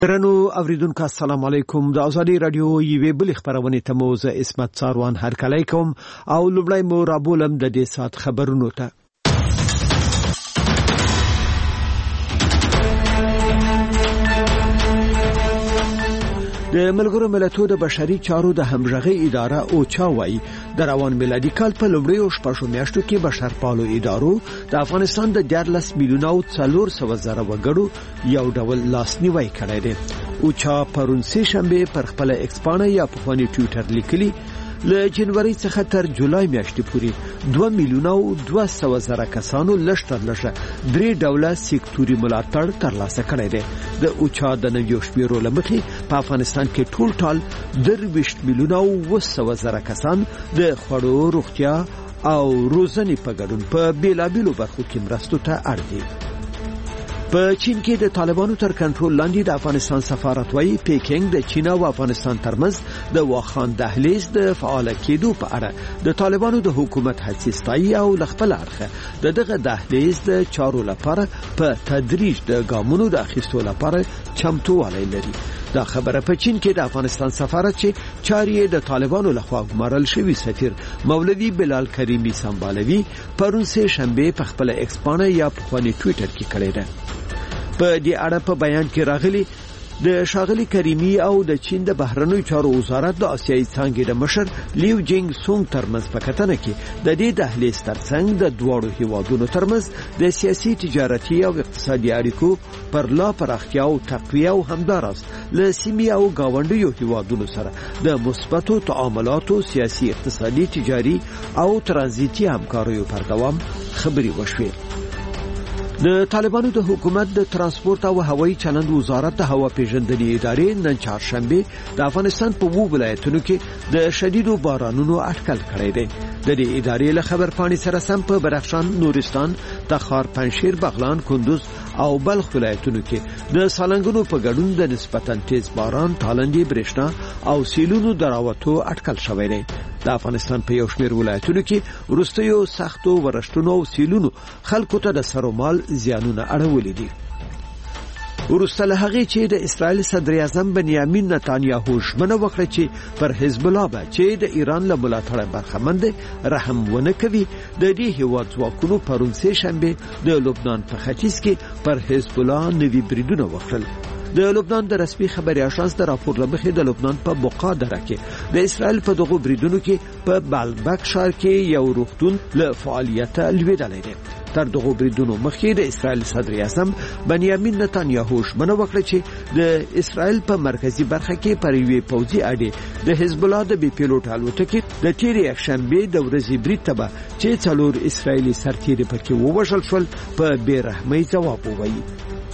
درنو اوریدونکو السلام علیکم. د ازادي رادیو یوې بل خبرونه ته موزه اسمت څاروان هرکلی کوم او لومړی مو رابولم د دې سات خبرونو ته. د ملګرو ملتونو د بشري چارو د همغږي اداره اوچا وايي د روان میلادي کال په لومړیو شپږو میاشتو کې بشرپالو ادارو د افغانستان د 14 میلیونه او 400 زره وګړو یو ډول لاسنیوي کړی دی. اوچا پرون سه شنبه پر خپل ایکسپانه یا په خوني ټویټر لیکلي له جنوري څخه تر جولای میاشتې پورې 2 میلیونه او 200 زره کسانو لشتر لشه درې ډوله سکتوري ملاتړ ترلاسه کړی دی. د اوچا د نویو شمیرو لمخې په افغانستان کې ټول ټال 23 میلیونه او 200 زره کسان د خوړو روغتیا او روزنې په ګډون په بیلابیلو برخو کې مرستو ته اړ دي. په چین کې د طالبانو تر کنټرول لاندې د افغانستان سفارت وايي پیکینګ د چین او افغانستان ترمنځ د واخان دهلیز د فعال کېدو په اړه د طالبانو د حکومت هڅې ستایي او خپل اړخ دغه دهلیز د چارو لپاره په تدریج د ګامونو د اخیستو لپاره چمتووالی لري. دا خبره په چین کې د افغانستان سفارت چې چاري د طالبانو لخوا ګمارل شوی سفیر مولوی بلال کریمی سمبالوي پرون سه شنبه په خپل ایکسپانه یا په خوني ټویټر کې کړی دی. په دې اړه په بیان کې راغلي د شاغلي کریمی او د چین د بهرنیو چارو وزارت د آسیایي څانګې د مشر لیو جینګ سونګ ترمنځ په کتنه کې د دې دهلیز ترڅنګ د دوړو هیوادونو ترمنځ د سیاسي تجارتي او اقتصادي اړیکو پر لا پراختیا او تقویه او همدارس له سیمې او گاونډیو هیوادونو سره د مثبتو تعاملاتو سیاسي اقتصادي تجاري او ترانزیتي همکاریو پر دوام خبري وشوه. د طالبانو د حکومت د ترانسپورت او هوایي چلند وزارت د هوا پیژندنې ادارې نن چهارشنبه د افغانستان په وو ولایتونو کې د شدیدو بارانونو اټکل کړی دی. د دې ادارې له خبرپاڼې سره سم په بدخشان، نورستان، تخار، پنجشیر، بغلان، کندوز او بلخ ولایتونو کې د سالنګونو په ګډون د نسبتاً تیز باران، تالندې، برېښنا او سیلونو دراوتو اټکل شوی دی. د افغانستان په یو شمېر ولایتونو کې وروستیو سختو ورښتونو او سیلونو خلکو ته د سرومال زیانونه اړولې دي. ورسته له هغې چې د اسرائیل صدر اعظم بنیامین نتانیاهو ژمنه وکړه چې پر حزب الله به چې د ایران له ملاتړه برخمن دی رحم ونه کوي، د دې هیواد ځواکونو پرون سه شنبه د لبنان په ختیځ کې پر حزب الله نوي بریدونه وکړل. د لبنان د رسمي خبري اژانس د راپور لمخې د لبنان په بقا دره کې د اسرائیل په دغو بریدونو کې په بالبک ښار کې یو روغتون له فعالیته لوېدلی دی. تر دغو بریدونو مخکې د اسرائیل صدر اعظم بنیامین نتانیاهو ژمنه وکړه چې د اسرائیل په مرکزی برخه کې پر یوې پوځي اډې د حزب الله د بي پیلوټ الوتکې د تیرې یکشنبه د ورځې برید ته چې 4 اسرائیلي سرتیري پکې ووژل شول په بیرحمۍ ځواب ووایي.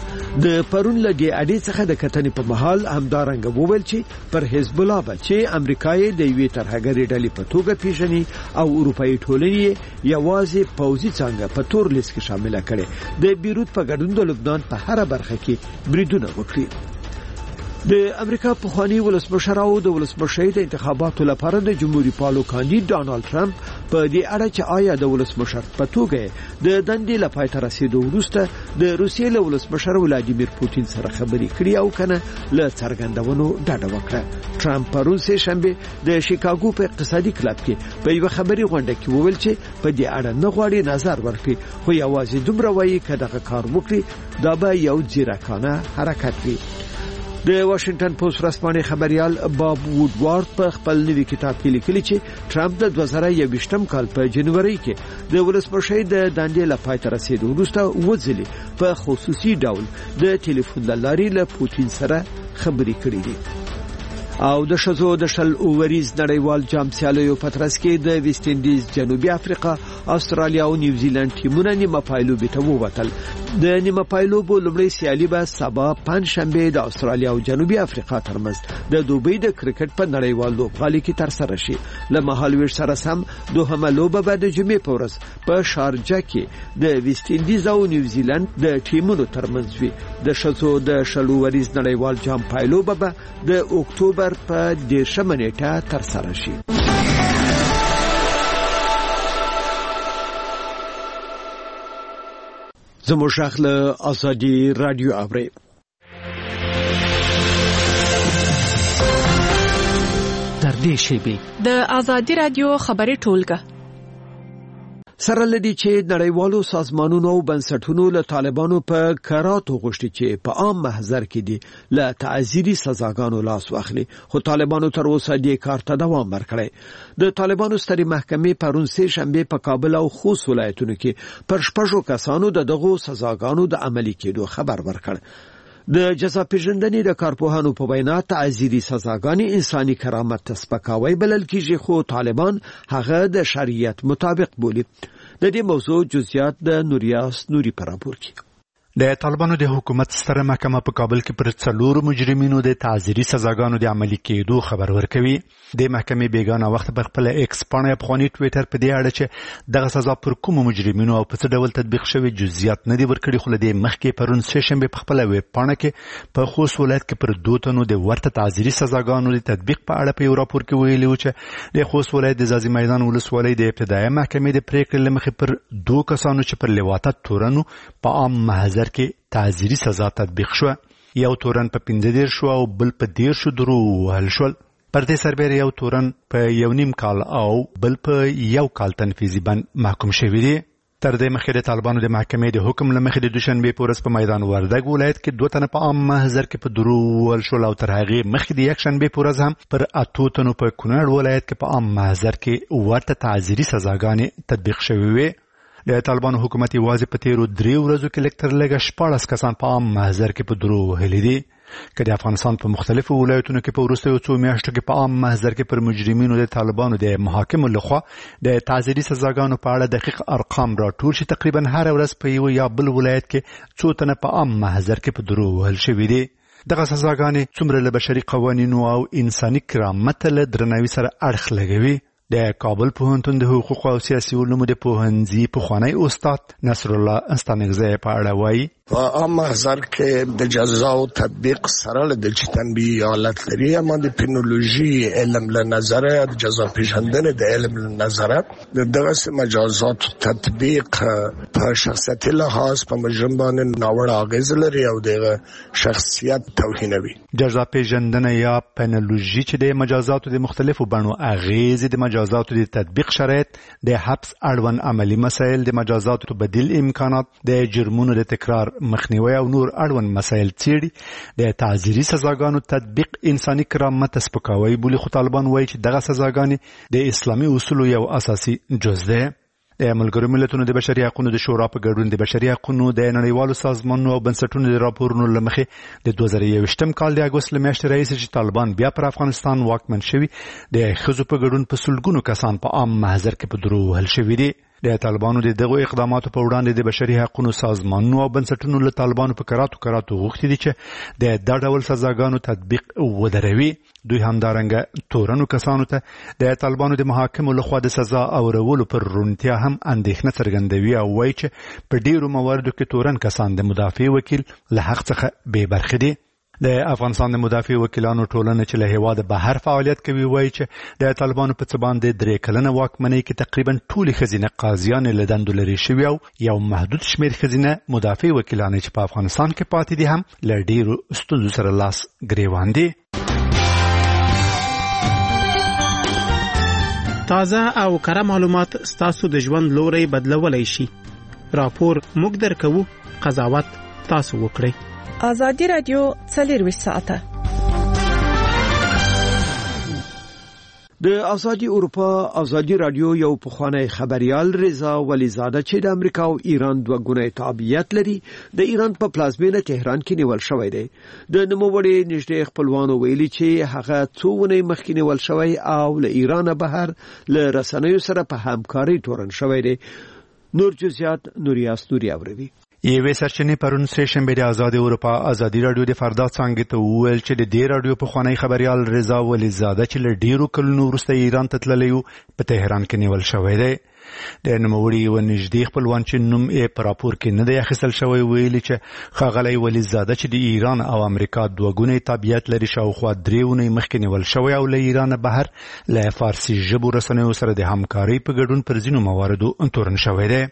د پرون لګي اډې څخه د کتنې په محل همدارنګ وویل چې پر حزب الله به چې امریکای د یوې ترهګرې ډلې په توګه پیژني او اروپאי ټولنې یوازې پوځي څنګه په تور لیست کې شامل کړي د بیروت په ګډون د لبنان په هر برخه کې بریدونه وکړي. د امریکا په خواني ولسمشر او د ولسمشۍ د انتخاباتو لپاره د جمهوریت پالو کاندید ډانلډ ټرمپ په دې اړه چې آیا د ولسمشر په توګه د دندې لپاره تر رسیدو وروسته د روسیې له ولسمشر ولادیمیر پوتین سره خبرې کړې او کنه له څرګندونو ډډه وکړه. ټرمپ پرون سه شنبه د شیکاګو په اقتصادي کلب کې په یو خبري غونډه کې وویل چې په دې اړه نه غواړي نظر ورکړي، خو یوازې دومره وایي چې دغه کار وکړي دا به یو ځیرکانه حرکت وي. د واشنگټن پوسټ ورځپاڼې خبريال باب وودوارد په خپل نوي کتاب کې لیکلي چې ټرمپ د 2021 کال په جنوري کې د ولسمشۍ د دندې لپاره تر رسیدو وروسته وځلي په خصوصي ډول د ټلیفون لارې له پوتین سره خبرې کړې دي. او د شزو د شل اووریز نړیوال جام سیالیو په ترڅ کې د ویسټ انډیز، جنوبي افریقا، استرالیا او نیوزیلند ټیمونه نیمه پایلوبې ته ووتل. د نیمه پایلوبو لومړی سیالي به سبا پنځشنبه د استرالیا او جنوبي افریقا ترمنځ د دوبۍ د کرکټ په نړیوال لوبغالي کې ترسره شي. له مهالویش سره سم دوهمه لوبه به د جمعې په ورځ په شارجه کې د ویسټ انډیز او نیوزیلند د ټیمونو ترمنځ وي. د شزو د شل اووریز نړیوال جام پایلوبه به د اکتوبر په 10 نیټه ترسره شي. زموږ شاخله ازادي رادیو اوري درې شیبې د آزادي رادیو خبري ټولګه. سره لدی چې نړیوالو سازمانونو او بنسټونو له طالبانو په کراتو غوښتي چې په عام محضر کې دي له تعزیري سزاګانو لاس واخلي، خو طالبانو تر اوسه دې کار ته دوام ورکړی. د طالبانو سترې محکمې پرون سه شنبه په کابل او خوست ولایتونو کې پر 6 کسانو د دغو سزاګانو د عملي کېدو خبر ورکړ. د جزا پیژندنې د کارپوهانو په وینا تعزیري سزاګانې انساني کرامت ته سپکاوی بلل کیږي، خو طالبان هغه د شریعت مطابق بولي. د دې موضوع جزئیات د نوریاس نوري پر راپور کې. د طالبانو د حکومت ستره محکمه په کابل کې پر 4 مجرمینو د تعزیري سزاګانو د عملي کېدو خبر ورکوي. د محکمې بیگانه وخت په خپل ایکس پاڼه افغاني ټوئیټر په دې اړه چې دغه سزا پر کوم مجرمینو او په څه ډول تطبیق شوی جزئیات نه دی ورکړي، خو د مخکې پرون سه شنبه په خپل ویب پاڼه کې په خوست ولایت کې پر 2 تنو د ورته تعزیري سزاګانو د تطبیق په اړه په یو راپور کې ویلي و چې د خوست ولایت د ځاځي میدان ولسوالۍ د ابتدایي محکمې د پریکړې لمخې پر 2 کسانو چې پر لواطت تورنو په عام محضر کې تعزیري سزا تطبیق شو. یو تورن په 15 شو او بل په 10 درو وهل شول. پر دې سربېره یو تورن په 1.5 کال او بل په 1 کال تنفیذي بند محکوم شوی دی. تر دې مخکې د طالبانو د محکمې د حکم لمخې د دوشنبه په ورځ په میدان وردګ ولایت کې 2 تنه په عام محضر کې په درو وهل شول او تر هغه مخکې د یک شنبه په ورځ هم پر 8 تنو په کونړ ولایت کې په عام محضر کې ورته تعزیري سزاګانې تطبیق شوې وي. د طالبانو حکومت یوازې په 3 ورځو کې لکتر لګ 14 کسان په عام محضر کې په درو وهلي دي. که د افغانستان په مختلفو ولایتونو کې په وروستیو 2 میاشتو کې په عام محضر کې پر مجرمینو د طالبانو د محاکمو لخوا د تعزیري سزاګانو په اړه دقیق ارقام راټول شي، تقریبا هر ورځ په یو یا بل ولایت کې 2 تنه په عام محضر کې په درو وهل شوي دي. دغه سزاګانې څومره له بشري قوانینو او انساني کرامت له درناوي سره اړخ لګوي. د کابل پوهنتون د حقوق او سیاسي علومو د پوهنځي پخوانی استاد نصر الله استانګزی په اړه وایي په عام محضر کې د جزا او تطبیق سره د تنبیه حالت لري، اما د پینولوژي علم له نظره د جزا پیژندنې د علم له نظره دغه مجازات تطبیق په شخصیت لحاظ په مجرم باندې ناوړه اغیز لري او د شخصیت توهینوي. جزا پیژندنه یا پینولوژي چې د مجازاتو د مختلفو بڼو اغیز د مجازاتو د تطبیق شرایط، د حبس اړوند عملی مسایل، د مجازاتو بدیل امکانات، د جرمونو د تکرار مخنیوي او نور اړوند مسایل څیړي. د تعزیري سزاګانو تطبیق انساني کرامت سپکاوی بولي، خو طالبان وایي چې دغه سزاګانې د اسلامي اصولو یو اساسي جز ده. د ملګرو ملتونو د بشري حقوقو د شورا په ګډون د بشري حقوقو د نړیوالو سازمانونو او بنسټونو د راپورونو لمخې د 2021 کال د اګوست میاشتې راهیسې چې طالبان بیا پر افغانستان واکمن شوي، د ښځو په ګډون په سلګونو کسان په عام محضر کې په درو وهل شوي دي. د طالبانو د دغو اقداماتو په وړاندې د بشري حقوقو سازمانونو او بنسټونو له طالبانو په کراتو غوښتي دي چې د دا ډول سزاګانو تطبیق ودروي. دوی همدارنګه تورنو کسانو ته د طالبانو د محاکمو لخوا د سزا اورولو پر رونتیا هم اندېښنه څرګندوي او وایي چې په ډیرو مواردو کې تورن کسان د مدافع وکیل له حق څخه بې برخې دي. د افغانستان د مدافع وکیلانو ټولنه چې له هیواده بهر فعالیت کوي وایي چې د طالبانو په څه باندې 3 کلنه واکمنۍ کې تقریبا ټولې ښځینه قاضیانې له دندو لرې شوي او یو محدود شمېر ښځینه مدافع وکیلانې چې په افغانستان کې پاتې دي هم له ډیرو ستونزو سره لاس ګریوان دي. تازه او کره معلومات ستاسو د ژوند لوري بدلولای شي. راپور موږ درکوو، قضاوت تاسو وکړئ. آزادی رادیو 24 ساعته. د آزادی اروپا آزادی رادیو یو پخوانی خبريال رضا ولیزاده چې د امریکا او ایران دوه ګونی تابعیت لري، د ایران په پلازمینه تهران کې نیول شوی دی. د نوموړي نږدې خپلوانو ویلي چې هغه 2 ونې مخکې نیول شوی او له ایران بهر له رسنیو سره په همکاري تورن شوی دی. نور جزئیات نوریاس نوري اوروي. یوه سرچینې پرون سه شنبه د آزادی اروپا آزادی رادیو د فردا څنګه ته وویل چې د دې رادیو په خوانی خبريال رضا ولیزاده چې له ډیرو کلونو وروسته ایران ته تللی و په تهران کې نیول شوی دی. د نوموړي و نږدې خپلوان چې نوم یې په راپور کې نه دی اخیستل شوی ویلي چې ښاغلی ولیزاده چې د ایران او امریکا دوه ګونی تابعیت لري شاوخوا 3 ونې مخکې نیول شوی او له ایران بهر له فارسي ژبو رسنیو سره د همکارۍ په ګډون پر ځینو مواردو تورن شوی دی.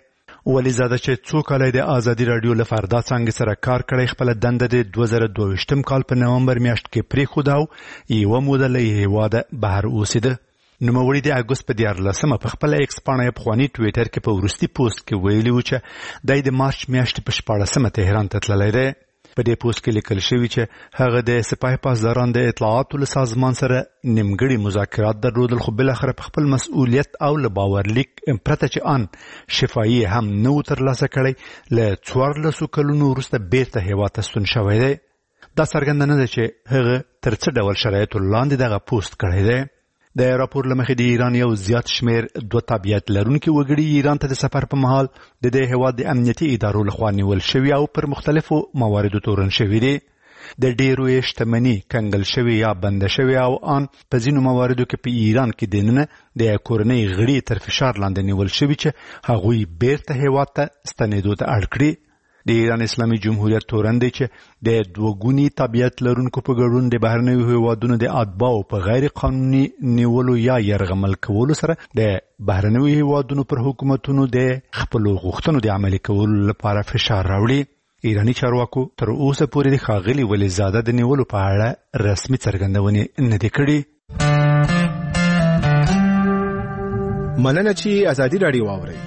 ولیزاده چې څو کاله د ازادي رادیو له فردا څنګه سره کار کړی خپل دنده د 2022م کال په نومبر میاشت کې پریښود او یو موده له هیواده بهر اوسېده. نوموړي د اګوست په 14 په خپل ایکس باندې افغاني ټویټر کې په وروستي پوسټ کې ویلي و چې د مارچ میاشتې په 14 تهران ته تللی دی. په دې پوسټ کې لیکل شوی چې هغه د سپاه پاسداران د اطلاعاتو له سازمان سره نیمګړي مذاکرات درلودل، خو بالاخره په خپل مسؤلیت او له باورلیک پرته چې ان شفایي هم نو ترلاسه کړی له 14 کلونو وروسته بیرته هیواد ته ستون شوی دی. دا څرګندونه ده چې هغه تر څه ډول شرایطو لاندې دغه پوسټ کړی دی. د راپور له مخې د ایران یو زیات شمیر 2 تابعیت لرونکي وګړي ایران ته د سفر په مهال د دې هیواد د امنیتي ادارو لخوا نیول شوي او پر مختلفو مواردو تورن شوي دي. د ډیرو یې شتمني کنګل شوي یا بنده شوي او ان په ځینو مواردو کې په ایران کې دننه د کورنۍ غړي تر فشار لاندې نیول شوي چې هغوی بیرته هیواد ته ستنېدو ته اړ کړي. د ایران اسلامي جمهوریت تورن دی چې د دوګونی تابعیت لرونکو په ګډون د بهرنیو هیوادونو د اتباعو په غیر قانوني نیولو یا یرغمل کولو سره د بهرنیو هیوادونو پر حکومتونو د خپل غوښتنو د عملي کولو لپاره فشار راوړي. ایرانی چارواکو تر اوسه پورې د ښاغلي ولیزاده د نیولو په اړه رسمي څرګندونې نه دي کړې. مننه چې ازادي راډیو واورئ.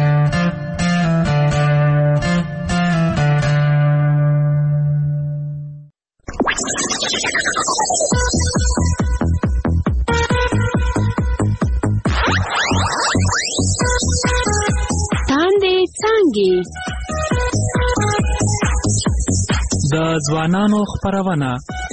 د ځوانانو خپرونه.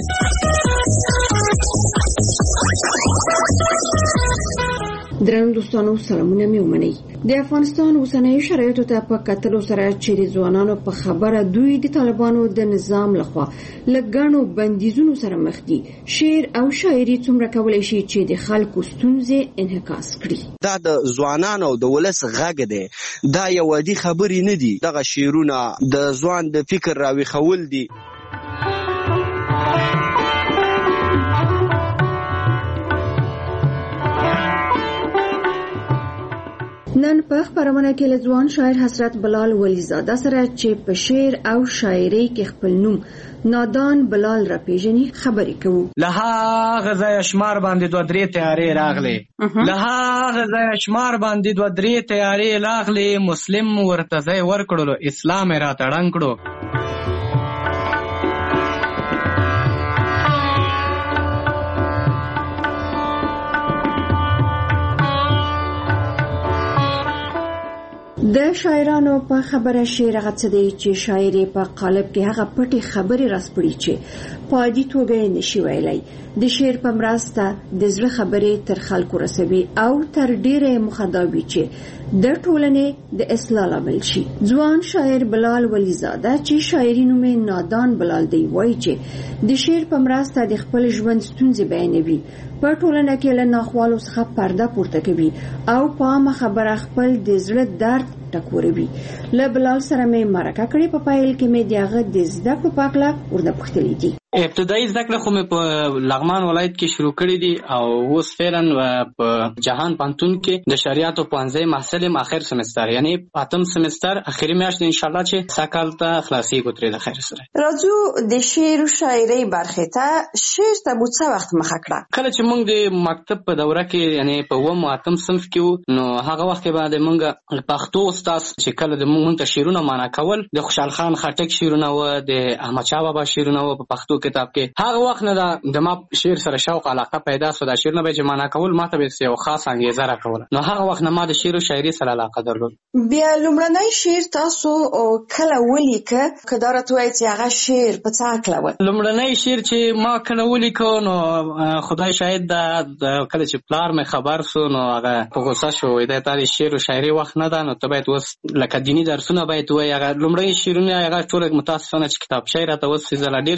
درنو دوستانو سلامونه مې ومنئ. د افغانستان اوسنیو شرایطو ته په کتلو سره چې د ځوانانو په خبره دوی د طالبانو د نظام لخوا لګڼو بندیزونو سره مخ دي، شعر او شاعري څومره کولای شي چې د خلکو ستونزې انعکاس کړي. دا د ځوانانو د ولس غږ دی، دا یو عادي خبرې نه دي. دغه شعرونه د ځوان د فکر راویښول دي. نن په خبرونه کې له ځوان شاعر حضرت بلال ولیزاده سره چې په شعر او شاعري کې خپل نوم نادان بلال را پیژني خبرې کوو. له هغه ځایه شمار باندې 2-3 تیارې راغلې، له هغه ځایه شمار باندې 2-3 تیارې راغلې، مسلم ورته ځای ورکړلو، اسلام یې راته ړنګ کړو. د شاعرانو په خبره شعر هغه څه دی چې شاعر په قالب کې هغه پټي خبرې راسپړي چې په عادي توګه نشي ویلای. د شعر په مرسته د زړه خبرې تر خلکو رسوي او تر ډیره مخاطبي چې د ټولنې د اصلاح لامل شي. ځوان شاعر بلال ولیزاده چې شاعري نوم نادان بلال دی وایي چې د شعر په مرسته د خپل ژوند ستونزې بیانوي، په ټولنه کې له ناخوالو څخه پرده پورته کوي او په عامه خبره خپل د زړه درد ټکوروي. له بلال سره مې مرکه کړې، په پایل کې مې دغه د زده کړو په اړه ورته پوښتلې دي. ابتدایي زده کړه خو مې په لغمان ولایت کې شروع کړې دي او اوس فعلا په جهان پوهنتون کې د شریعت پوهنځي محصل یم، اخر سمستر، یعنی 8م سمستر اخري میاشت ان شاء الله چې ساکال ته خلاصي کوتري د خیر سره. راځو د شعر او شاعري برخه ته. شعر ته مو څه وخت مخه کړه؟ کله چې موږ د مکتب په دوره کې یعنی په 8م صنف کې نو هغه وخت کې بعد موږ پښتو استاد چې کله د موږ ته شعرونه معنا کول، د خوشحال خان خټک شعرونه و، د احمد شاه بابا شعرونه و په پښتو کتاب کې. هغه وخت نه د ما شعر سره شوق علاقه پیدا شو، د شعرونه به چې معنا کول ماته به یو خاص انګیزه راکوله. نو هغه وخت نه ما د شعر او شاعري سره علاقه درلود. بیا لومړنی شعر تاسو کله ولیکه؟ کدارت وایي چې هغه شعر په څه کله و؟ لومړنی شعر چې ما کله ولیکو نو خدای شاهد د کله چې پلار مې خبر سو نو هغه په غوسه شو، وای دا تاسو شعر او شاعري وخت نه ده، نو ته باید وس لکه دینی درسونه باید وای. هغه لومړی شعرونه هغه ټول متاسفانه چې کتاب شاعر ته وس زلا ډیر شعرونه مې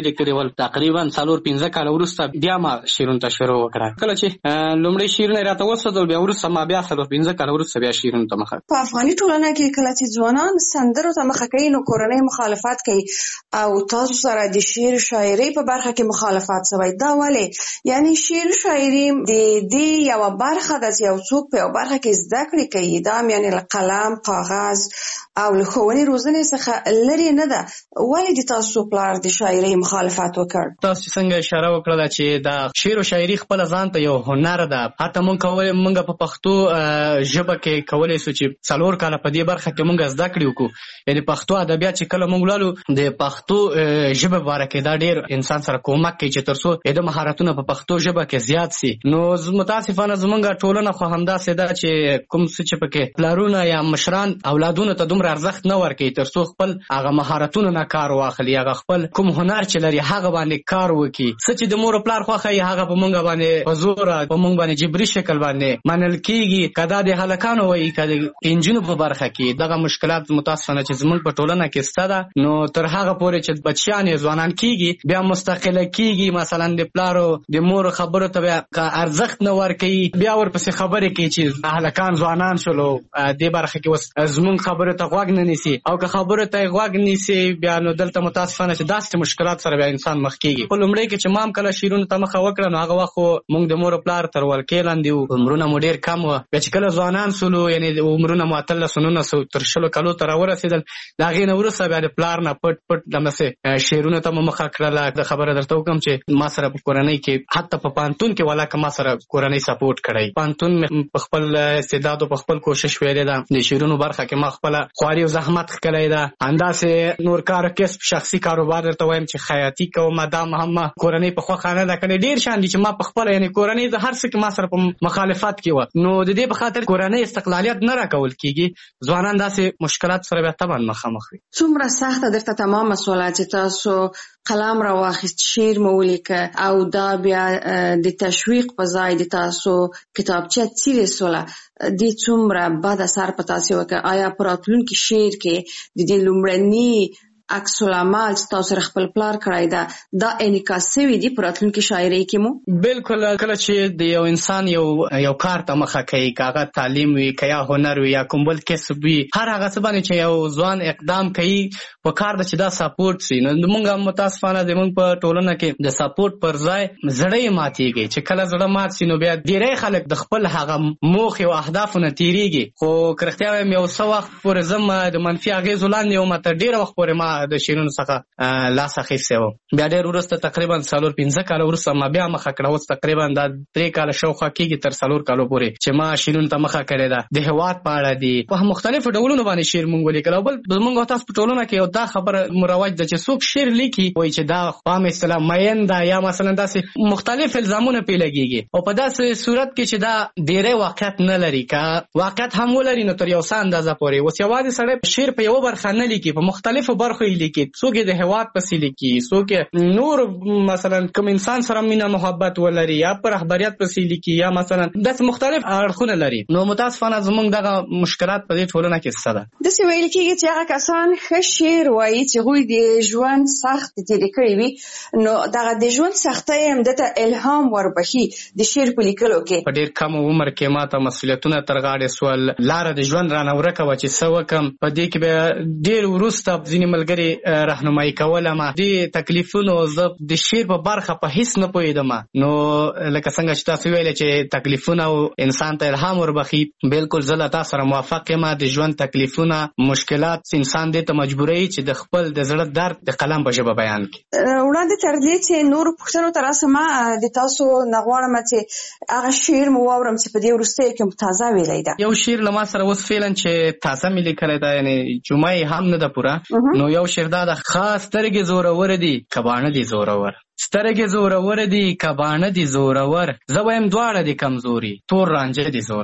لیکلي ول. تقریبا 4-5 کال وروسته بیا ما شعرونو ته شروع وکړه. کله چې لومړی شعرونه راته وسدل بیا وروسته ما بیا 4-5 کال وروسته بیا شعرونو ته مخه. په افغاني ټولنه کې کله چې ځوانان سندرو ته مخه کوي نو کورنۍ مخالفت کوي او تاسو سره د شعر شاعري په برخه کې مخالفت شوی. دا ولې؟ یعنی شعر شاعري د دې یو برخه د یو څوک په برخه کې زده کړې کوي دا یعنی قلم کاغذ او له ښوونې روزنې څخه لري نه ده. ولې د تاسو پلار د شاعرۍ مخالفت وکړ؟ تاسو څنګه اشاره وکړه چې دا شعر او شاعري خپل ځان ته یو هنر ده. حتی مونږ په پښتو ژبه کې کولای شو چې 4 کال په دې برخه کې مونږ زده کړو کو. یعنی پښتو ادبیات چې کله مونږ لالو د پښتو ژبه بارکه دا ډیر انسان سره کومک کوي چې ترڅو د مهارتونو په پښتو ژبه کې زیات سي. نو متاسفانه زمونږ ټولنه خو همدا سده چې کوم څه چې پکې پلارونه یا مشران اولادونو ته دومره ارزښت نه ورکوي ترڅو خپل هغه مهارتونو نه کار واخلي، هغه خپل کوم هنر چې لري هغه باندې کار وکړي. څه چې د مور او پلار خوښه یې هغه په مونږ باندې په زور په مونږ باندې جبري شکل باندې منل کیږي. کدا د هلکانو وایي کدا انجینو په برخه کې دغه مشکلات متاسفانه چې زمونږ په ټولنه کې شته ده. نو تر هغه پورې چې بچیان ځوانان کیږي بیا مستقله کیږي مثلا د پلارو د مور خبرو ته بیا ارزښت نه ورکوي، بیا ورپسې خبرې کوي چې هلکان ځوانان شولو دې برخه کې اوس زمونږ خبرو ته غوږ نه نیسي او که خبرو ته غوږ نیسي بیا نو دلته متاسفانه چې داسې مشکلات سره بیا انسان مخ کیږي. په لومړی کې چې مام کله شعرونو ته مخه وکړه نو هغه وخت موږ د مور پلار تر ولکې لاندې وو، عمرونه مو ډېر کم وو. بیا چې کله ځوانان سولو یعنی عمرونه مو 18 تر 20 کالو ته راورسېدل د هغې نه وروسته بیا د پلار نه پټ پټ دمسې شعرونو ته مو مخه کړله. د خبره درته وکړم چې ما سره په کورنۍ کې حتی په پانتون کې ولاکه ما سره کورنۍ سپورټ کړی. پانتون په خپل استعداد او په خپل کوشش ویلې ده. د شعرونو برخه کې ما خپل خواري او زحمت کړی ده. همداسې نور کار کسب شخصي کاروبار درته وایم چې خیاطي کوم دا هم کورنۍ په خوښه نه ده کړې. ډېر شان دي چې ما په خپل یعنی کورنۍ د هر څه کې ما سره په مخالفت کې وه. نو د دې په خاطر کورنۍ استقلالیت نه راکول کېږي. ځوانان داسې مشکلات سره بیا طبعا مخامخ وي. څومره سخته درته تمامه سوله چې تاسو قلم را واخیست شعر مو ولیکه او دا بیا د تشویق په ځای د تاسو کتابچه څیرې سوله دې څومره بد اثر په تاسو وکړ؟ آیا په راتلونکي شعر کې د دې لومړني عکس العمل چې تاسو سره خپل پلار کړی ده دا انعکاس شوی دی په راتلونکي شاعرۍ کې مو؟ بالکل. کله چې د یو انسان یو کار ته مخه کوي کاغه تعلیم وي که یا هنر وي یا کوم بل کسب وي هر هغه څه باندې چې یو ځوان اقدام کوي په کار ده چې دا سپورټ سي. نو موږ متاسفانه زموږ په ټولنه کې د سپورټ پر ځای زړه ماتېږي. چې کله زړه مات سي نو بیا ډېری خلک د خپل هغه موخې او اهدافو نه تېرېږي. خو که رښتیا وایم یو څه وخت پورې زه د منفي اغېزو لاندې وم تر ډېره وخت پورې ما د شعرونو څخه لاس اخیستی و. بیا ډېر وروسته تقریبا 4-5 کاله وروسته ما بیا مخه کړه. اوس تقریبا دا 3 کاله شاوخوا کېږي تر 4 کالو پورې چې ما شعرونو ته مخه کړې ده. د هېواد په اړه دي په مختلفو ډولونو باندې شعر مونږ ولیکل. او بل زمونږ تاسو په ټولنه کې یو دا خبره مروج ده چې څوک شعر لیکي وایي چې دا عام اصطلاح مین ده یا مثلا داسې مختلف الزامونه پرې لګېږي او په داسې صورت کې چې دا ډېری واقعیت نه لري. که واقعیت هم ولري نو تر یو څه اندازه پورې. اوس یوازې سړی شعر په یوه برخه نه لیکي، په مختلفو برخو یې لیکي. څوک د هېواد پسې لیکي، څوک نور مثلا کوم انسان سره مینه محبت ولري یا پر رهبریت پسې لیکي یا مثلا داسې مختلف اړخونه لري. نو متاسفانه زموږ دغه مشکلات په دې ټولنه کې شته ده. داسې ویل کېږي چې هغه کسان ښه شعر وایي چې هغوی د ژوند سخت تېرې کړي وي نو دغه د ژوند سختۍ هم ده ته الهام وربخي د شعر په لیکلو کې. په ډېر کم عمر کې ما ته مسؤلیتونه تر غاړې سول، لاره د ژوند رانه ورکه وه چې څه وکړم. په دې کې بیا ډېر وروسته ځینې ملګري رهنمایي کولم. دې تکلیفونو زه د شعر په برخه په هیڅ نه پوهېدم. نو لکه څنګه چې تاسو ویلې چې تکلیفونه انسان ته الهام وربخي، بالکل زه له تا سره موافق یم. د ژوند تکلیفونه مشکلات انسان دې ته مجبوروي چې د خپل د زړه درد د قلم په ژبه بیان کړي. وړاندې تر دې چې نورو پوښتنو ته راسم د تاسو نه غواړم چې هغه شعر مو واورم چې په دې وروستیو کې مو تازه ویلی ده. یو شعر له ما سره اوس فعلا چې تازه مې لیکلی ده یعنې جمعه یې هم نه ده پوره. نو یو شعر دا ده: خاص سترګې زورور دي کباڼه دي زورور، سترګې زورور دي کباڼه دي زورور، زه وایم دواړه دي کمزوري تور رانجه دي زورور.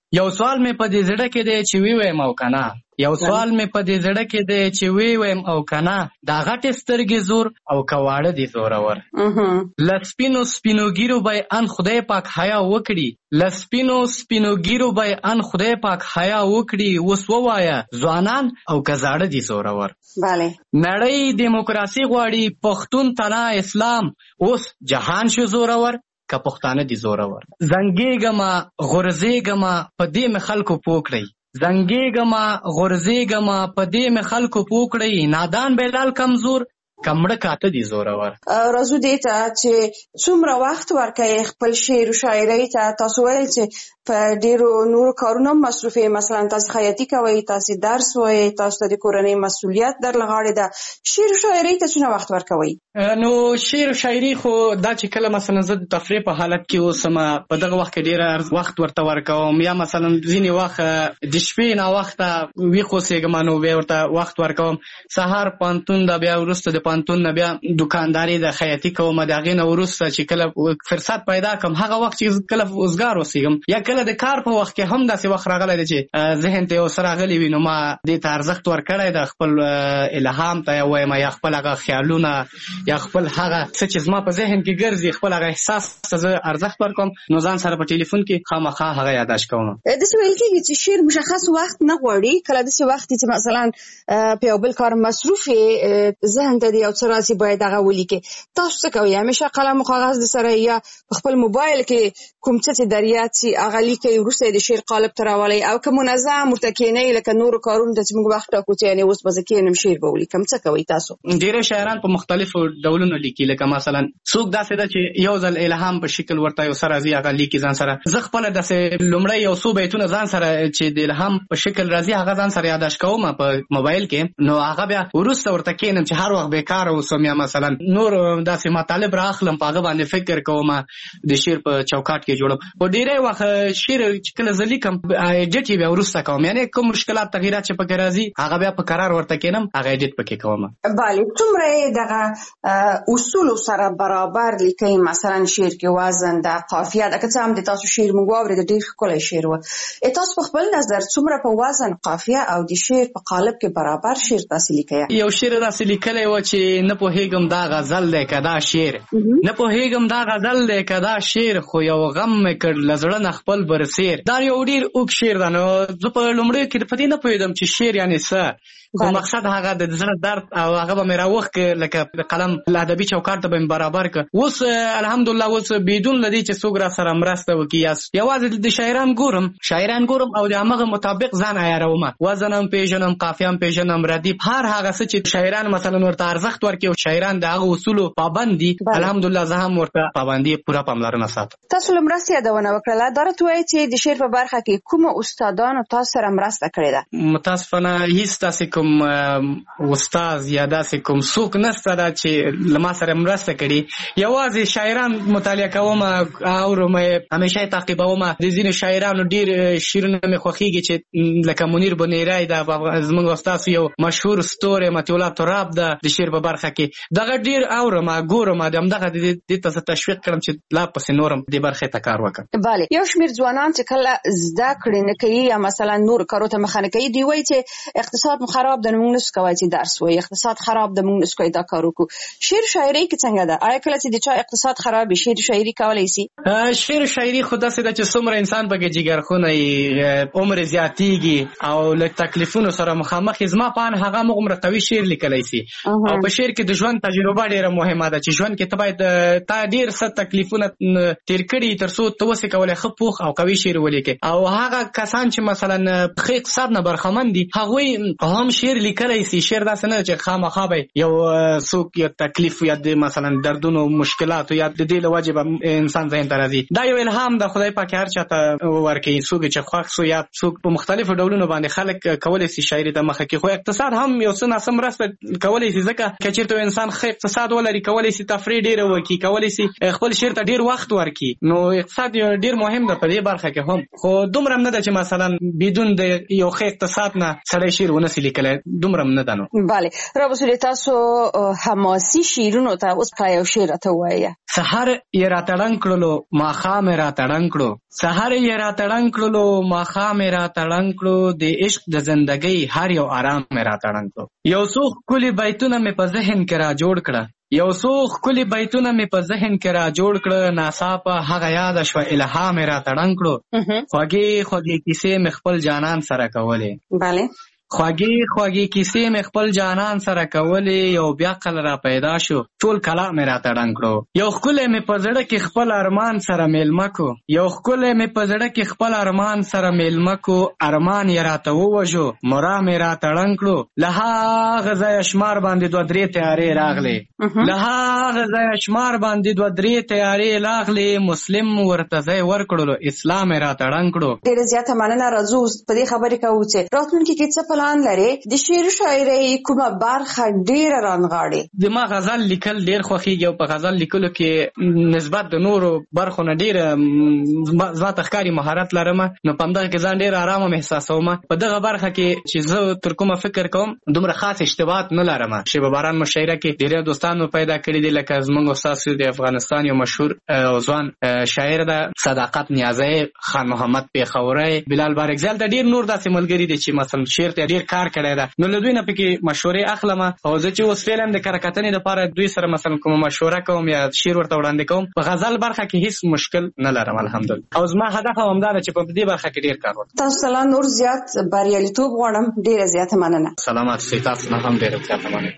یو سوال مې په دې زړه کې دی چې ووایم او که نه، یو سوال مې په دې زړه کې دی چې ووایم او که نه، دا غټې سترګې زور او که واړه دي زورور. له سپینو سپینو ګیرو به یې ان خدای پاک حیا وکړي، له سپینو سپینو ګیرو به یې ان خدای پاک حیا وکړي. اوس ووایه ځوانان او که زاړه دي زورور. بله. نړۍ دیموکراسي غواړي، پښتون تنا اسلام، اوس جهان شو زورور که پښتانه دي زورور. زنګېږمه غورځېږمه په دې مې خلکو پوه کړئ، زنګېږمه غورځېږمه په دې مې خلکو پوه کړئ. نادان بلال کمزور کمړه کاته دي زورور. راځو دې ته چې څومره وخت ورکوي خپل شعر و شاعرۍ ته. تاسو ویل چې په ډېرو نورو کارونو مصروف یې، مثلا تاسو خیاطي کوئ، تاسو درس وایئ، تاسو ته د کورنۍ مسؤلیت در له غاړې ده. شعر و شاعرۍ ته څومره وخت ورکوئ؟ نو شعر و شاعري خو دا چې کله مثلا زه د تفریح په حالت کې اوسم، په دغه وخت کې ډېر وخت ورته ورکوم، یا مثلا ځینې وخت د شپې ناوخته ویښ اوسېږم نو بیا ورته وخت ورکوم. سهار پوهنتون ده، بیا وروسته د پوهنتون نه بیا دوکانداري د خیاطي کوم، د هغې نه وروسته چې کله فرصت پیدا کړم هغه وخت چې کله وزګار اوسېږم، یا کله د کار په وخت کې هم داسې وخت راغلی دی چې ذهن ته یو څه راغلی وي، نو ما دې ته ارزښت ورکړی د خپل الهام ته وایم، یا خپل هغه خیالونه یا خپل هغه څه چې زما په ذهن کې ګرځي، خپل هغه احساس ته زه ارزښت ورکوم، نو ځان سره په ټلیفون کې خامخا هغه یاداشت کوم. داسې ویل کېږي چې شعر مشخص وخت نه غواړي، کله داسې وخت چې مثلا په یو بل کار مصروف یې، ذهن ته د یو څه راځي باید هغه ولیکې. تاسو څه کوئ؟ همیشه قلم او کاغذ د سره، یا په خپل موبایل کې کوم څه چې در یاد شي هغه لیکئ، وروسته د شعر قالب ته راولئ، او که منظم ورته کښېنئ لکه نورو کارونو ته چې موږ وخت ټاکو چې یعنې اوس به زه کښېنم شعر به ولیکم؟ څه کوئ تاسو؟ ډېری شاعران په مختلفو ډولونو لیکي، لکه مثلا څوک داسې ده چې یو ځل الهام په شکل ورته یو څه راځي هغه لیکي ځان سره. زه خپله داسې لومړی یو څو بیتونه ځان سره چې د الهام په شکل راځي هغه ځان سره یاداشت کوم په موبایل کې، نو هغه بیا وروسته ورته کښېنم چې هر وخت بیکاره اوسم، یا مثلا نور داسې مطالب راخلم په هغه باندې فکر کوم، د شعر په چوکاټ کې جوړم. په ډېری وخت شعر چې کله زه لیکم ایډیټ یې بیا وروسته کوم، یعنې کوم مشکلات تغییرات چې پکې راځي هغه بیا په قرار ورته کښېنم هغه ایډیټ پکې کوم. بله. څومره دغه اصولو سره برابر لیکئ؟ مثلا شعر کې وزن ده، قافیه ده، که څه هم د تاسو شعر موږ واورېد ډېر ښکلی شعر و، تاسو په خپل نظر څومره په وزن، قافیه او د شعر په قالب کې برابر شعر تاسو لیکئ؟ یو شعر داسې لیکلی و چې نه پوهېږم دا غزل دی که دا شعر، نه پوهېږم دا غزل دی که دا شعر، خو یو غم مې کړ له زړه نه خپل برسیر. دا یو ډېر اوږد شعر ده، نو زه په لومړیو کې په دې نه پوهېدم چې شعر یعنې څه، خو مقصد هغه د زړه درد او هغه به مې راوښ که لکه د قلم له ادبي چوکاټ ته به مې برابر که. اوس الحمدلله اوس بدون له دې چې څوک را سره مرسته وکړي، یوازې د شاعران ګورم او د همغه مطابق ځان عیاروم، وزن هم پېژنم، قافیه هم پېژنم، ردیف، هر هغه څه چې شاعران مثلا ورته ارزښت ورکړي او شاعران د هغه اصولو پابند دي، الحمدلله زه هم ورته پابندي پوره پاملرنه ساتم. تاسو له مرستې یادونه وکړله، دا راته ووایئ چې د شعر په برخه کې کومو استادانو تاسو سره مرسته کړې ده؟ متاسفانه هیڅ داسې کوم استاد یا داسې کوم څوک نشته ده چې له ما سره مرسته کړي. یوازې شاعران مطالعه کوم، اورم، همیشه یې تعقیبوم. د ځینو شاعرانو ډېر شعرونه مې خوښېږي چې لکه منیر بنیری ده، زموږ استاد یو مشهور ستوری مطیع الله تراب ده د شعر په برخه کې، دغه ډېر اورم، ګورم، د همدغه دې ته تشویق کړم چې لا پسې نورم دې برخې ته کار وکړم. بله. یو شمېر ځوانان چې کله زده کړې نه کوي یا مثلا نور کارو ته مخه نه کوي، دوی وایي چې اقتصاد مو خراب ده، موږ نسو کولی چې درس وایي، اقتصاد خراب ده، موږ نسو کولی دا کار وکړو. شعر و شاعرۍ کې څنګه ده؟ آیا کله چې د چا اقتصاد خراب وي شعر و شاعري کولی شي؟ شعر و شاعري خو داسې ده چې څومره انسان پکې جګرخونه وي، عمر زیاتېږي او له تکلیفونو سره مخامخ وي، زما په اند هغه هغومره قوي شعر لیکلی شي. او په شعر کې د ژوند تجربه ډېره مهمه ده چې ژوند کې ته باید تا ډېر څه تکلیفونه تېر کړي تر څو ته وسې کولی ښه پوخ او قوي شعر ولیکې. او هغه کسان چې مثلا ښه اقتصاد نه برخمن دي هغوی هم شعر لیکلی شي. شعر داسې نه ده چې خامخا به یو څوک یا تکلیف یا د مثلا دردونو مشکلاتو یا د دې له وجې به انسان ذهن ته راځي. دا یو الهام ده، خدای پاک هر چا ته ورکوي، څوک چې خوښ سو یا څوک په مختلفو ډولونو باندې خلک کولی شي شاعري ته مخه کړي. خو اقتصاد هم یو څه ناسم مرسته کولی شي، ځکه که چېرته انسان ښه اقتصاد ولري کولی شي تفریح ډېره وکړي، کولی شي خپل شعر ته ډېر وخت ورکړي، نو اقتصاد یو ډېر مهم ده په دې برخه کې هم. خو دومره هم نه ده چې مثلا بدون د یو ښه اقتصاد نه سړی شعر ونسي لیکلی. ویلې دومره نه ده نو. بله رابسولې تاسو حماسي شعرونو ته اوس یو شعر راته ووایه. سحر یې راتړنګ کړلو ماښام یې راتړنګ کړو، سحر یې راتړنګ کړلو ماښام یې راتړنګ کړو، د عشق د زندګۍ هر یو آرام یې راتړنګ کړو. یو څو ښکلي بیتونه مې په ذهن کې را جوړ کړه، یو څو ښکلي بیتونه مې په ذهن کې را جوړ کړه، ناڅاپه هغه یاده شوه الهام یې راتړنګ کړو. خوږې خوږې کیسې مې خپل جانان سره کولې، بله خوږې خوږې کیسې مې خپل جانان سره کولې، یو بیا قل را پیدا شو ټول کلا مې راتړنګ کړو. یو ښکلی مې په زړه کې خپل ارمان سره میلمه کو، یو ښکلی مې په زړه کې خپل ارمان سره میلمه کو، ارمان یې راته ووژو مرا مې راتړنګ کړو. له هغه ځایه شمار باندې 2-3 تیارې راغلې، له هغه ځایه شمار باندې 2-3 تیارې راغلې، مسلم ورته ځای ورکړلو اسلام یې راتړنګ کړو. ډېره زیاته مننه. راځو په دې خبرې کوو چې راتلونکي کې څه پلان لري؟ د شعر شاعرۍ کومه برخه ډېره رانغاړي؟ زما غزل لیکل ډېر خوښېږي او په غزل لیکلو کې نسبت د نورو برخو نه ډېره زما ته ښکاري مهارت لرم، نو په همدغه کې ځان ډېر ارامه محساسوم. په دغه برخه کې چې زه تر کومه فکر کوم دومره خاص اشتباهات نه لرم. شیبه باران مشاعره کې ډېر دوستان مو پیدا کړي دي، لکه زموږ استاد د افغانستان یو مشهور او ځوان شاعر ده صداقت نیازی، خان محمد پیښوری، بلال بارګزال، د ډېر نور داسې ملګري دي چې مثلا شعر ته ډېر کار کړی ده. نو له دوی نه پکې مشورې اخلم او زه چې اوس فعلا د کره کتنې لپاره دوی سره مثلا کومه مشوره کوم یا شعر ورته وړاندې کوم، په غزل برخه کې هیڅ مشکل نه لرم الحمدلله. او زما هدف هم همدا ده چې په دې برخه کې ډېر کار وکړم. تاسو سره نور زیات بریالیتوب غواړم. ډېره زیاته مننه. سلامات سئ. تاسو نه هم ډېره زیاته مننه.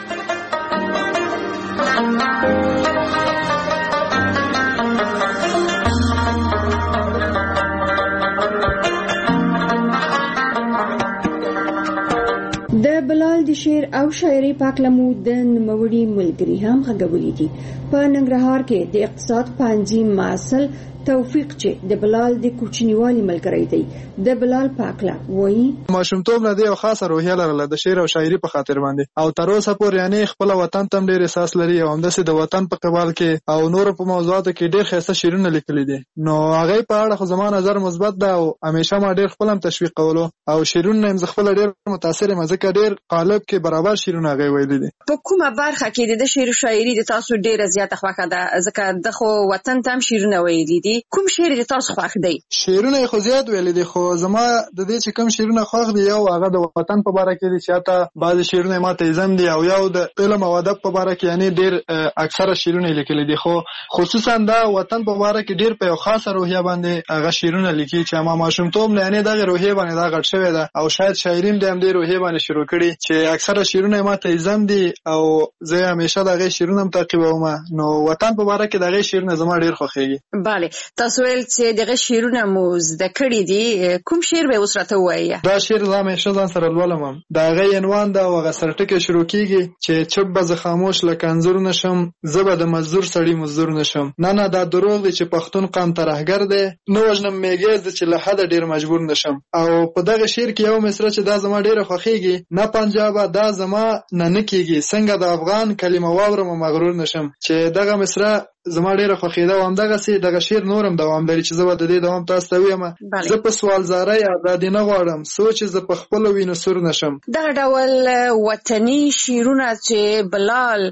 د بلال د شعر او شاعري پاکلمو د نوموړي ملګري هم غږولي دي. په ننګرهار کې د اقتصاد پوهنځي محصل توفیق چې د بلال د کوچنیوالي ملګری دی، د بلال پاکله وایي ماشومتوب نه دی او خاصه روحیه لرله د شعر او شاعري په خاطر باندې، او تر اوسه پورې یعنی خپل وطن ته ډېر احساس لري او همداسې د وطن په قبال کې او نور په موضوعاتو کې ډېر ښایسته شعرونه لیکلي دي. نو هغه په اړه خو زما نظر مثبت ده او همیشه ما ډېر خپل هم تشویق کولو او شعرونه هم زه خپل ډېر متاثر یم ځکه ډېر قالب کې برابر شعرونه هغه ویلي دي. په کومه برخه کې د شعر شاعري د تاسو ډېره زیاته خوښه ده؟ ځکه د خو وطن ته هم شعرونه ویلي دي. کوم شعر د تاسو خوښ دی؟ شعرونه خو زیات ویلي دي، خو زما د دې چې کوم شعرونه خوښ دي یو هغه د وطن په باره کې دي چې حتی بعضې شعرونه ما ته ایزم دي، او یو د علم او ادب په باره کې یعنی ډېر اکثره شعرونه یې لیکلي دي، خو خصوصا دا وطن په باره کې ډېر په یو خاصه روحیه باندې هغه شعرونه لیکي چې ما ماشومتوب نه یعنی دغه روحیه باندې دا غټ شوې ده او شاید شاعري هم د همدې روحیې باندې شروع کړي چې اکثره شعرونه ما ته ایزم دي او زه همیشه دغه شعرونه هم تعقیبوم. نو وطن په باره کې دغه شعرونه زما ډېر خوښېږي. بله تاسو ویل چې دغه شعرونه مو زده کړي دي، کوم شعر به اوس راته ووایه؟ دا شعر زه همیشه ځان سره لولم، د هغې عنوان ده او هغه سرټکی شروع کېږي چې چپ به زه خاموش لکه انځور نشم، زه به د مزدور سړي مزدور نشم، نه دا دروغ دی چې پښتون قام ترهګر دی، نه وژنم میږیز دی چې له حده ډېر مجبور نشم. او په دغه شعر کې یو مصره چې دا زما ډېره خوښېږي، نه پنجابه دا زما نه کېږي، څنګه د افغان کلمه واورم او مغرور نشم، چې دغه مصره زما ډېره خوښېده او همدغسې دغه شعر نور هم دوام لري چې زه به د دې دوام تاسو ته ویم. زه په سوالزارۍ ازادي نه غواړم، سوچ زه په خپلو وینو سور نشم. دغه ډول وطني شعرونه چې بلال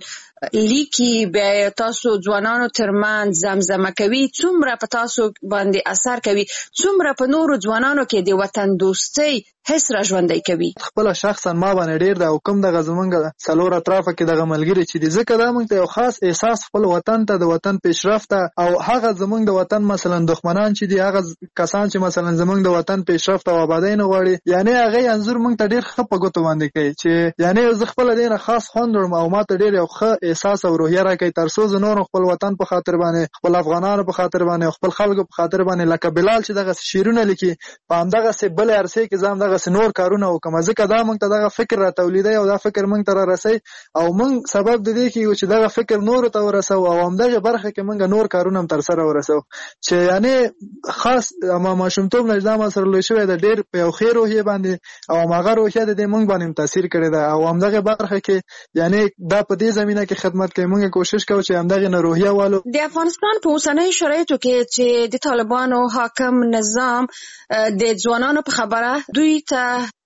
لیکي بیا تاسو ځوانانو ترمنځ زمزمه کوي، څومره په تاسو باندې اثر کوي، څومره په نورو ځوانانو کې د وطن دوستۍ حس را ژوندی کوي؟ خپله شخصا ما باندې ډېر ده او کوم دغه زمونږ څلور اطرافه کې دغه ملګري چې دي، ځکه دا موږ ته یو خاص احساس خپل وطن ته د وطن پیشرفت ته او هغه زمونږ د وطن مثلا دښمنان چې دي، هغه کسان چې مثلا زمونږ د وطن پیشرفت او آبادۍ نه غواړي، یعنی هغې انځور موږ ته ډېر ښه په ګوتو باندې کوي چې یعنی زه خپله دې نه خاص خوند وړم او ما ته ډېر یو ښه احساس او روحیه راکوي، تر څو زه نور خپل وطن په خاطر باندې، خپل افغانانو په خاطر باندې او خپل خلکو په خاطر باندې لکه بلال چې دغسې شعرونه لیکي په همدغسې بلې عرصې کې زه همدغسې نور کارونه وکړم، ځکه دا موږ ته دغه فکر را تولیدوي او دا فکر موږ ته را رسوي او موږ سبب د دې کېږو چې دغه فکر نورو ته ورسو او همدغې برخه کې موږ نور کارونه هم ترسره ورسو چې یعنې خاص ما ماشومتوب نه دا ما سره لوی شوی ده ډېر په یو ښې روحیې باندې او هماغه روحیه د دې موږ باندې هم تاثیر کړی ده او همدغې برخه کې یعنې دا په دې زمینه کې خدمت کوي. موږ کوشش کوو چې همدغې نه روحیه والو. د افغانستان په اوسنیو شرایطو کې چې د طالبانو حاکم نظام د ځوانانو په خبره دوی ته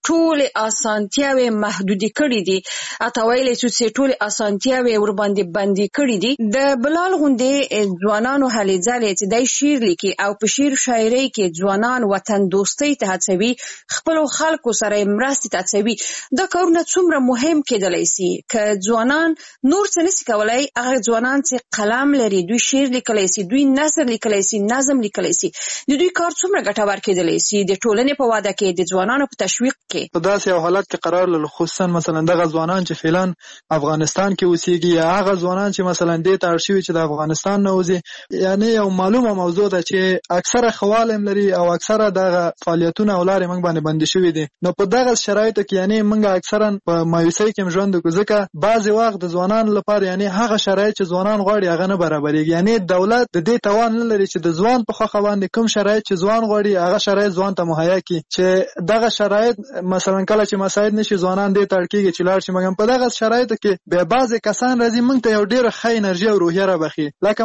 ټول اسانتیاوي محدودي کړې دي اته ویلې چې ټول اسانتیاوي ور باندې بندي کړې دي. د بلال غوندې ځوانانو هلې ځلې چې د شعر لیکي او په شعر شاعري کې ځوانان وطن دوستۍ ته هڅوي، خپل خلکو سره مرستې ته هڅوي. دا کارونه څومره مهم کېدلی سي که ځوانان نور څه نشي کولای، هغه ځوانان چې قلم لري دوی شعر لیکلی سي، دوی نثر لیکلی سي، نظم لیکلی سي، د دوی کار څومره ګټور کېدلی سي د ټولنې په واده کې، د ځوانانو په تشویق کې. په داسې یو حالت کې قرار لري، خصوصا مثلا دغه ځوانان چې فعلا افغانستان کې اوسېږي یا هغه ځوانان چې مثلا دې ته اړ شوي چې د افغانستان نه وځي. یعنی یو معلومه موضوع ده چې اکثره خوالم لري او اکثره دغه فعالیتونه او لارې موږ باندې بندي شوي دي. نو په دغه شرایطو کې یعنی موږ اکثرا په مایوسۍ کې ژوند کوو، ځکه بعضې وخت د ځوانانو لپاره یعنی هغه شرایط چې ځوانان غواړي هغه نه برابرېږي. یعنی دولت د دې توان نه لري چې د ځوان په خوښه باندې کوم شرایط چې ځوان غواړي هغه شرایط ځوان ته مهیا کړي، چې دغه شرایط مثلا کله چې مساعد نشي ځوانان دې ته اړ کېږي چې لاړ شي. مګر په دغه شرایطو کې بیا بعضې کسان راځي موږ ته یو ډېره ښه انرژي او روحیه رابخي. لکه